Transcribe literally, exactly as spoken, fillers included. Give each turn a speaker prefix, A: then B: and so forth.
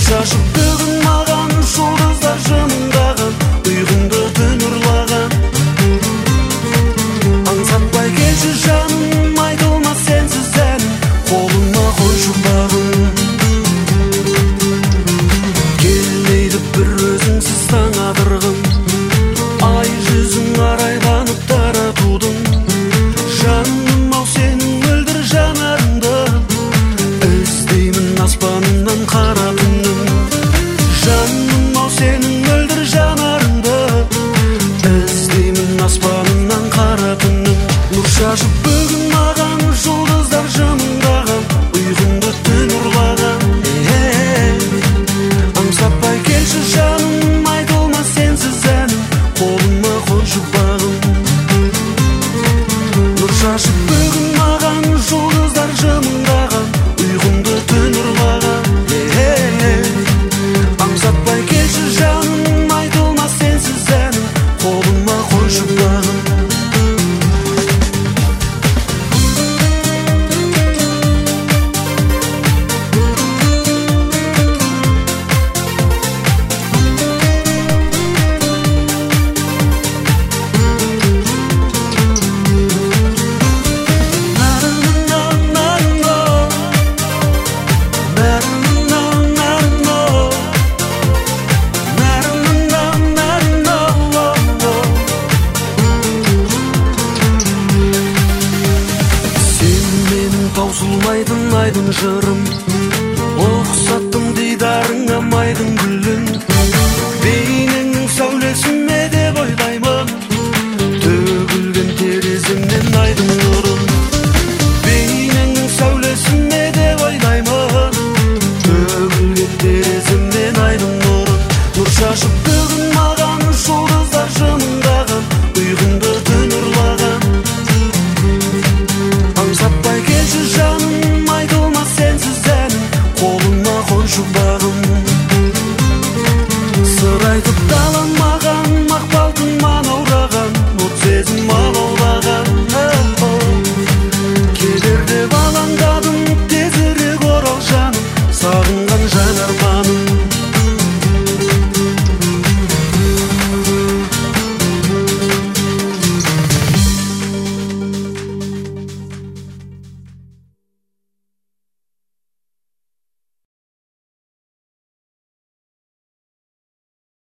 A: шашып бүгін маған жұлдыздар жымыңдаған, ұйқымды түн ұрлаған. Аңсатпай келші жаным, айтылмас сенсіз әнім, қолыма қойшы бағым. Келмейді бір өзіңсіз таң адырғым, ай жүзің арайланып таратудың. Жаным ау сенің мөлдір жанарыңды, іздеймін аспанымнан қара күннің. Жаным ау сенің мөлдір жанарыңды, іздеймін аспанымнан қара күннің. Нұр шашып бүгін маған жұлдыздар жымыңдаған, ұйқымды түн ұрлаған. Аңсатпай келші жаным, айтылмас сенсіз әнім, қолыма қойшы бағым. Нұр шашып бүгін маған жұлдыздар жымыңдаған, ұйқымды түн ұрлаған. Аңсатпай келші жаным, айтылмас сенсіз әнім, қолыма қойшы бағым. Таусылмайтын айдын жырым,